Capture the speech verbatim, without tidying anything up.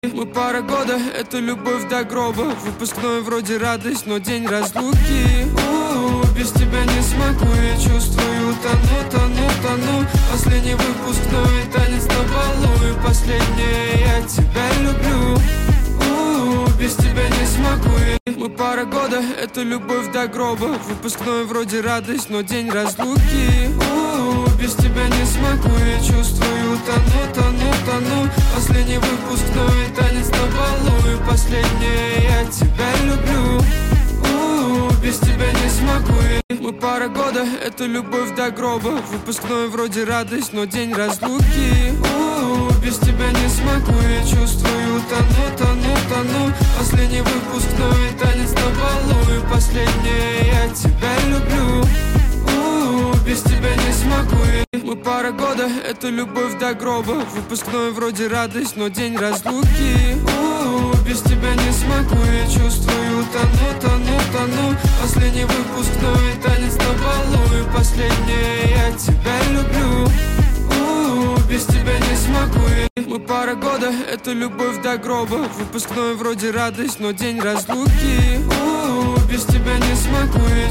Мы пара года, это любовь до гроба. Выпускной вроде радость, но день разлуки. У-у-у, без тебя не смогу, я чувствую, тону, тону, тону. Последний выпускной, танец на балу. И последнее, я тебя люблю. У-у-у, без тебя не смогу. Мы пара года, это любовь до гроба. Выпускной вроде радость, но день разлуки. У-у-у, без тебя не смогу, я чувствую, тону, тону, тону. Последний выпускной, танец на балу. И последнее, я тебя люблю. У-у-у, без тебя не смогу. Мы пара года, это любовь до гроба. Выпускной вроде радость, но день разлуки. У-у-у, без тебя не смогу, я чувствую, тону, тону, тону. Последний выпускной, танец на балу. И последнее, я тебя люблю. У-у-у, без тебя не смогу. Мы пара года, это любовь до гроба. Выпускной вроде радость, но день разлуки. У-у-у, без тебя не смогу, я чувствую, тону, тону, тону. Последний выпускной, танец на балу. И последнее, я тебя люблю. У-у-у, без тебя не смогу. Мы пара года, это любовь до гроба. Выпускной вроде радость, но день разлуки. У-у-у, без тебя не смогу, я